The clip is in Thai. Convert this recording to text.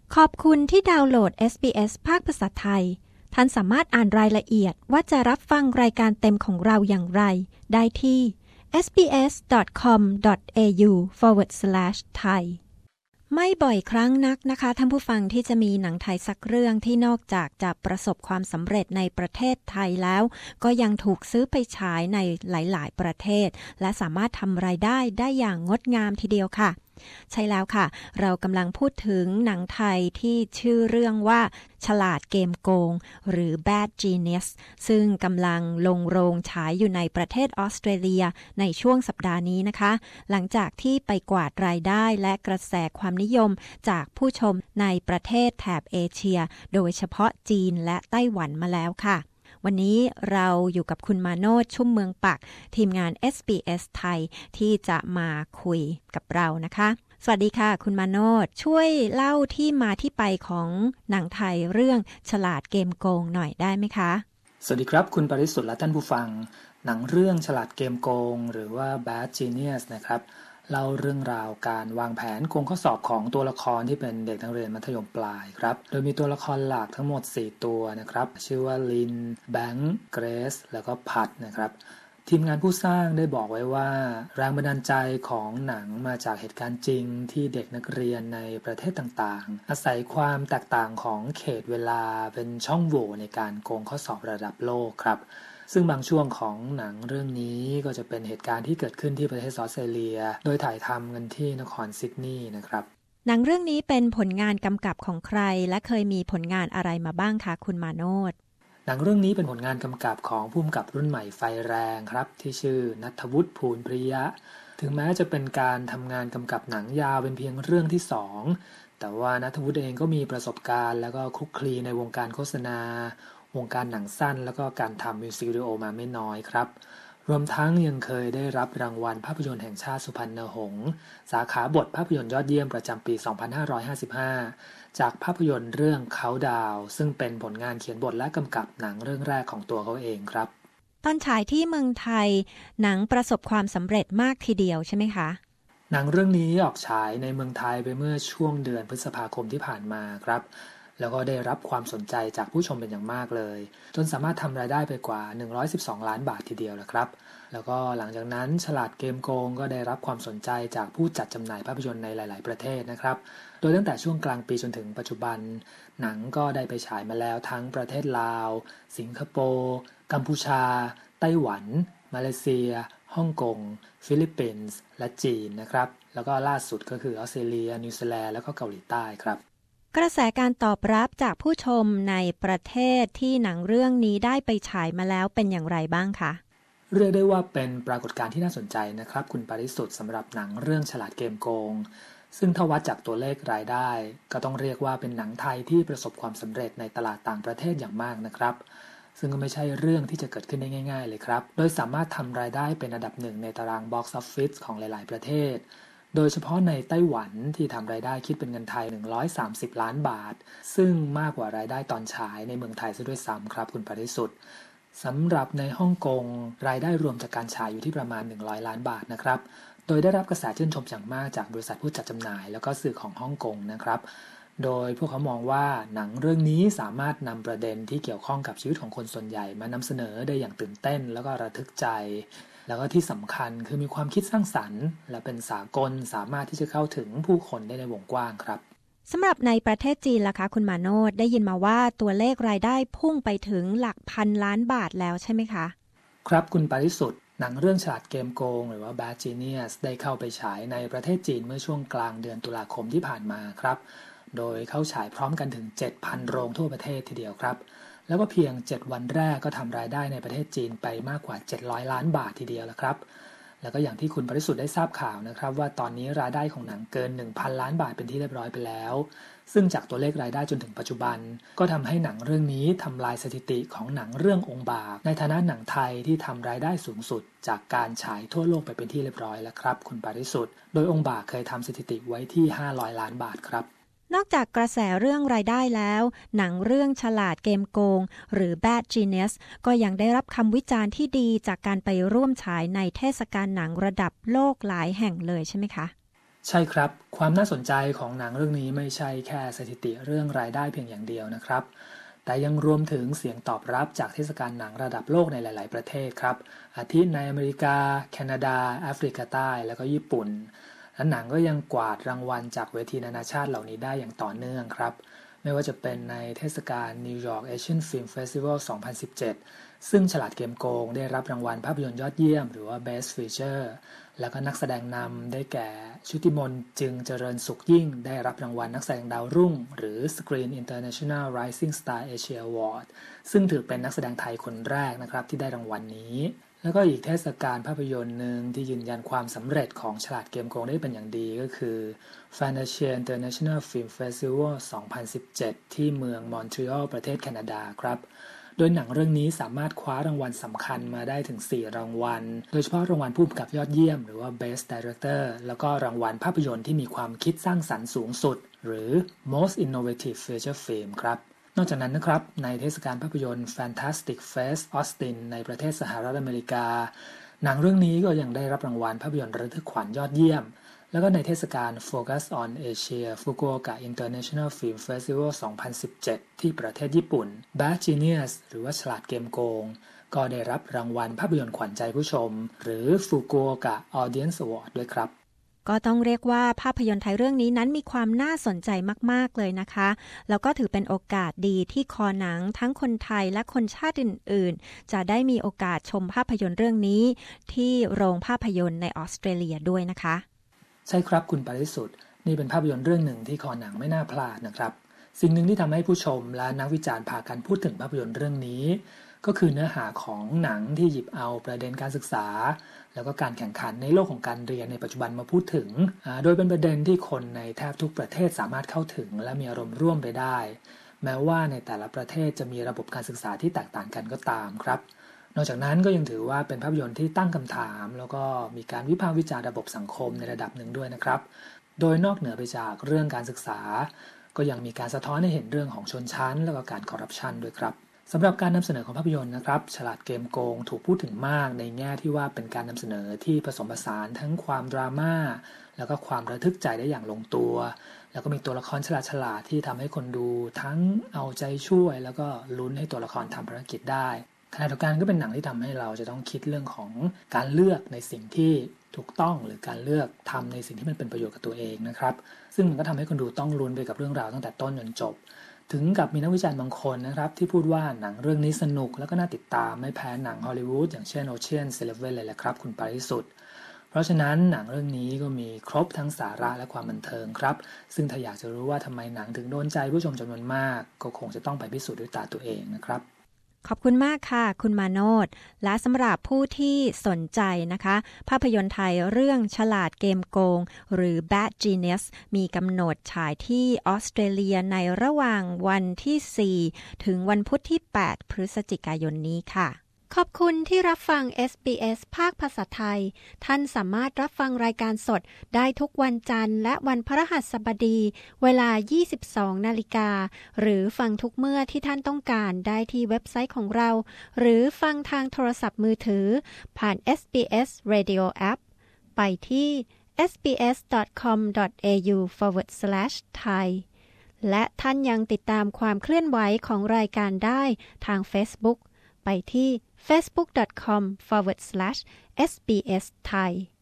ขอบคุณที่ดาวน์โหลด SBS ภาคภาษาไทยท่านสามารถอ่านรายละเอียดว่าจะรับฟังรายการเต็มของเราอย่างไรได้ที่ sbs.com.au/thai ไม่บ่อยครั้งนักนะคะท่านผู้ฟังที่จะมีหนังไทยสักเรื่องที่นอกจากจะประสบความสำเร็จในประเทศไทยแล้วก็ยังถูกซื้อไปฉายในหลายๆประเทศและสามารถทำรายได้อย่างงดงามทีเดียวค่ะใช่แล้วค่ะเรากำลังพูดถึงหนังไทยที่ชื่อเรื่องว่าฉลาดเกมโกงหรือ Bad Genius ซึ่งกำลังลงโรงฉายอยู่ในประเทศออสเตรเลียในช่วงสัปดาห์นี้นะคะหลังจากที่ไปกวาดรายได้และกระแสความนิยมจากผู้ชมในประเทศแถบเอเชียโดยเฉพาะจีนและไต้หวันมาแล้วค่ะวันนี้เราอยู่กับคุณมาโนช ชุ่มเมืองปักทีมงาน SBS ไทยที่จะมาคุยกับเรานะคะสวัสดีค่ะคุณมาโนชช่วยเล่าที่มาที่ไปของหนังไทยเรื่องฉลาดเกมโกงหน่อยได้ไหมคะสวัสดีครับคุณปริสุทธิ์และท่านผู้ฟังหนังเรื่องฉลาดเกมโกงหรือว่า Bad Genius นะครับเล่าเรื่องราวการวางแผนโกงข้อสอบของตัวละครที่เป็นเด็กนักเรียนมัธยมปลายครับโดยมีตัวละครหลักทั้งหมด4ตัวนะครับชื่อว่าลินแบงค์เกรซแล้วก็พัดนะครับทีมงานผู้สร้างได้บอกไว้ว่าแรงบันดาลใจของหนังมาจากเหตุการณ์จริงที่เด็กนักเรียนในประเทศต่างๆอาศัยความแตกต่างของเขตเวลาเป็นช่องโหว่ในการโกงข้อสอบระดับโลกครับซึ่งบางช่วงของหนังเรื่องนี้ก็จะเป็นเหตุการณ์ที่เกิดขึ้นที่ประเทศออสเตรเลียโดยถ่ายทำกันที่นครซิดนีย์นะครับหนังเรื่องนี้เป็นผลงานกำกับของใครและเคยมีผลงานอะไรมาบ้างคะคุณมาโนชหนังเรื่องนี้เป็นผลงานกำกับของผู้กำกับรุ่นใหม่ไฟแรงครับที่ชื่อณัฐวุฒิ ภูลปริยะถึงแม้จะเป็นการทำงานกำกับหนังยาวเป็นเพียงเรื่องที่2แต่ว่าณัฐวุฒิเองก็มีประสบการณ์แล้วก็คลุกคลีในวงการโฆษณาวงการหนังสั้นแล้วก็การทำมิวสิกวิดีโอมาไม่น้อยครับรวมทั้งยังเคยได้รับรางวัลภาพยนตร์แห่งชาติสุพรรณหงษ์สาขาบทภาพยนตร์ยอดเยี่ยมประจำปี 2555 จากภาพยนตร์เรื่องเขาดาวซึ่งเป็นผลงานเขียนบทและกำกับหนังเรื่องแรกของตัวเขาเองครับตอนฉายที่เมืองไทยหนังประสบความสำเร็จมากทีเดียวใช่ไหมคะหนังเรื่องนี้ออกฉายในเมืองไทยไปเมื่อช่วงเดือนพฤษภาคมที่ผ่านมาครับแล้วก็ได้รับความสนใจจากผู้ชมเป็นอย่างมากเลยจนสามารถทำรายได้ไปกว่า112ล้านบาททีเดียวแล้วครับแล้วก็หลังจากนั้นฉลาดเกมโกงก็ได้รับความสนใจจากผู้จัดจำหน่ายภาพยนตร์ในหลายๆประเทศนะครับโดยตั้งแต่ช่วงกลางปีจนถึงปัจจุบันหนังก็ได้ไปฉายมาแล้วทั้งประเทศลาวสิงคโปร์กัมพูชาไต้หวันมาเลเซียฮ่องกงฟิลิปปินส์และจีนนะครับแล้วก็ล่าสุดก็คือออสเตรเลียนิวซีแลนด์แล้วก็เกาหลีใต้ครับกระแสการตอบรับจากผู้ชมในประเทศที่หนังเรื่องนี้ได้ไปฉายมาแล้วเป็นอย่างไรบ้างคะเรียกได้ว่าเป็นปรากฏการณ์ที่น่าสนใจนะครับคุณปริสุทธิ์สำหรับหนังเรื่องฉลาดเกมโกงซึ่งถ้าวัดจากตัวเลขรายได้ก็ต้องเรียกว่าเป็นหนังไทยที่ประสบความสำเร็จในตลาดต่างประเทศอย่างมากนะครับซึ่งก็ไม่ใช่เรื่องที่จะเกิดขึ้นได้ง่ายๆเลยครับโดยสามารถทำรายได้เป็นอันดับหนึ่งในตาราง Box Office ของหลายๆประเทศโดยเฉพาะในไต้หวันที่ทำรายได้คิดเป็นเงินไทย130ล้านบาทซึ่งมากกว่ารายได้ตอนฉายในเมืองไทยซะด้วยซ้ำครับคุณปริสุทธิ์สำหรับในฮ่องกงรายได้รวมจากการฉายอยู่ที่ประมาณ100ล้านบาทนะครับโดยได้รับกระแสชื่นชมอย่างมากจากบริษัทผู้จัดจำหน่ายแล้วก็สื่อของฮ่องกงนะครับโดยพวกเขามองว่าหนังเรื่องนี้สามารถนำประเด็นที่เกี่ยวข้องกับชีวิตของคนส่วนใหญ่มานำเสนอได้อย่างตื่นเต้นแล้วก็ระทึกใจแล้วก็ที่สำคัญคือมีความคิดสร้างสรรค์และเป็นสากลสามารถที่จะเข้าถึงผู้คนได้ในวงกว้างครับสำหรับในประเทศจีนล่ะคะคุณมาโนชได้ยินมาว่าตัวเลขรายได้พุ่งไปถึงหลักพันล้านบาทแล้วใช่ไหมคะครับคุณปริสุทธิ์หนังเรื่องฉลาดเกมโกงหรือว่า Bad Genius ได้เข้าไปฉายในประเทศจีนเมื่อช่วงกลางเดือนตุลาคมที่ผ่านมาครับโดยเข้าฉายพร้อมกันถึง 7,000 โรงทั่วประเทศทีเดียวครับแล้วก็เพียง7วันแรกก็ทำรายได้ในประเทศจีนไปมากกว่า700ล้านบาททีเดียวแล้วครับแล้วก็อย่างที่คุณปริสุทธิ์ได้ทราบข่าวนะครับว่าตอนนี้รายได้ของหนังเกิน 1,000 ล้านบาทเป็นที่เรียบร้อยไปแล้วซึ่งจากตัวเลขรายได้จนถึงปัจจุบันก็ทำให้หนังเรื่องนี้ทำลายสถิติของหนังเรื่ององค์บากในฐานะหนังไทยที่ทำรายได้สูงสุดจากการฉายทั่วโลกไปเป็นที่เรียบร้อยแล้วครับคุณปริสุทธิ์โดยองค์บากเคยทำสถิติไว้ที่500ล้านบาทครับนอกจากกระแสเรื่องรายได้แล้วหนังเรื่องฉลาดเกมโกงหรือ Bad Genius ก็ยังได้รับคำวิจารณ์ที่ดีจากการไปร่วมฉายในเทศกาลหนังระดับโลกหลายแห่งเลยใช่ไหมคะใช่ครับความน่าสนใจของหนังเรื่องนี้ไม่ใช่แค่สถิติเรื่องรายได้เพียงอย่างเดียวนะครับแต่ยังรวมถึงเสียงตอบรับจากเทศกาลหนังระดับโลกในหลายๆประเทศครับอาทิในอเมริกาแคนาดาแอฟริกาใต้แล้วก็ญี่ปุ่นและหนังก็ยังกวาดรางวัลจากเวทีนานาชาติเหล่านี้ได้อย่างต่อเนื่องครับไม่ว่าจะเป็นในเทศกาล New York Asian Film Festival 2017 ซึ่งฉลาดเกมโกงได้รับรางวัลภาพยนตร์ยอดเยี่ยมหรือว่า Best Feature แล้วก็นักแสดงนำได้แก่ชุติมนต์จึงเจริญสุขยิ่งได้รับรางวัลนักแสดงดาวรุ่งหรือ Screen International Rising Star Asia Award ซึ่งถือเป็นนักแสดงไทยคนแรกนะครับที่ได้รางวัลนี้แล้วก็อีกเทศกาลภาพยนตร์หนึ่งที่ยืนยันความสำเร็จของฉลาดเกมโกงได้เป็นอย่างดีก็คือ Fantasia International Film Festival 2017 ที่เมืองมอนทรีออลประเทศแคนาดาครับโดยหนังเรื่องนี้สามารถคว้ารางวัลสำคัญมาได้ถึง4รางวัลโดยเฉพาะรางวัลผู้กำกับยอดเยี่ยมหรือว่า Best Director แล้วก็รางวัลภาพยนตร์ที่มีความคิดสร้างสรรค์สูงสุดหรือ Most Innovative Feature Film ครับนอกจากนั้นนะครับในเทศกาลภาพยนตร์ Fantastic Fest Austin ในประเทศสหรัฐอเมริกาหนังเรื่องนี้ก็ยังได้รับรางวัลภาพยนตร์ระทึกขวัญยอดเยี่ยมแล้วก็ในเทศกาล Focus on Asia Fukuoka International Film Festival 2017 ที่ประเทศญี่ปุ่น Bad Genius หรือว่าฉลาดเกมโกงก็ได้รับรางวัลภาพยนตร์ขวัญใจผู้ชมหรือ Fukuoka Audience Award ด้วยครับก็ต้องเรียกว่าภาพยนตร์ไทยเรื่องนี้นั้นมีความน่าสนใจมากๆเลยนะคะแล้วก็ถือเป็นโอกาสดีที่คอหนังทั้งคนไทยและคนชาติอื่นๆจะได้มีโอกาสชมภาพยนตร์เรื่องนี้ที่โรงภาพยนตร์ในออสเตรเลียด้วยนะคะใช่ครับคุณปริสุทธิ์นี่เป็นภาพยนตร์เรื่องหนึ่งที่คอหนังไม่น่าพลาดนะครับสิ่งหนึ่งที่ทำให้ผู้ชมและนักวิจารณ์พากันพูดถึงภาพยนตร์เรื่องนี้ก็คือเนื้อหาของหนังที่หยิบเอาประเด็นการศึกษาแล้วก็การแข่งขันในโลกของการเรียนในปัจจุบันมาพูดถึงโดยเป็นประเด็นที่คนในแทบทุกประเทศสามารถเข้าถึงและมีอารมณ์ร่วมไปได้แม้ว่าในแต่ละประเทศจะมีระบบการศึกษาที่แตกต่างกันก็ตามครับนอกจากนั้นก็ยังถือว่าเป็นภาพยนตร์ที่ตั้งคำถามแล้วก็มีการวิพากษ์วิจารณ์ระบบสังคมในระดับหนึ่งด้วยนะครับโดยนอกเหนือไปจากเรื่องการศึกษาก็ยังมีการสะท้อนให้เห็นเรื่องของชนชั้นแล้วก็การคอร์รัปชันด้วยครับสำหรับการนำเสนอของภาพยนตร์นะครับฉลาดเกมโกงถูกพูดถึงมากในแง่ที่ว่าเป็นการนำเสนอที่ผสมผสานทั้งความดราม่าแล้วก็ความระทึกใจได้อย่างลงตัวแล้วก็มีตัวละครฉลาดที่ทำให้คนดูทั้งเอาใจช่วยแล้วก็ลุ้นให้ตัวละครทำภารกิจได้ขณะเดียวกันก็เป็นหนังที่ทำให้เราจะต้องคิดเรื่องของการเลือกในสิ่งที่ถูกต้องหรือการเลือกทำในสิ่งที่มันเป็นประโยชน์กับตัวเองนะครับซึ่งมันก็ทำให้คนดูต้องลุ้นไปกับเรื่องราวตั้งแต่ต้นจนจบถึงกับมีนักวิจารณ์บางคนนะครับที่พูดว่าหนังเรื่องนี้สนุกแล้วก็น่าติดตามไม่แพ้หนังฮอลลีวูดอย่างเช่น Ocean's 11เลยแหละครับคุณปริสุทธิ์เพราะฉะนั้นหนังเรื่องนี้ก็มีครบทั้งสาระและความบันเทิงครับซึ่งถ้าอยากจะรู้ว่าทำไมหนังถึงโดนใจผู้ชมจำนวนมากก็คงจะต้องไปพิสูจน์ด้วยตาตัวเองนะครับขอบคุณมากค่ะคุณมาโนชและสำหรับผู้ที่สนใจนะคะภาพยนตร์ไทยเรื่องฉลาดเกมโกงหรือ Bad Genius มีกำหนดฉายที่ออสเตรเลียในระหว่างวันที่4ถึงวันพุธที่8พฤศจิกายนนี้ค่ะขอบคุณที่รับฟัง SBS ภาคภาษาไทยท่านสามารถรับฟังรายการสดได้ทุกวันจันทร์และวันพฤหัสบดีเวลา 22:00 น.หรือฟังทุกเมื่อที่ท่านต้องการได้ที่เว็บไซต์ของเราหรือฟังทางโทรศัพท์มือถือผ่าน SBS Radio App ไปที่ sbs.com.au/thai และท่านยังติดตามความเคลื่อนไหวของรายการได้ทาง Facebook ไปที่facebook.com/sbsthai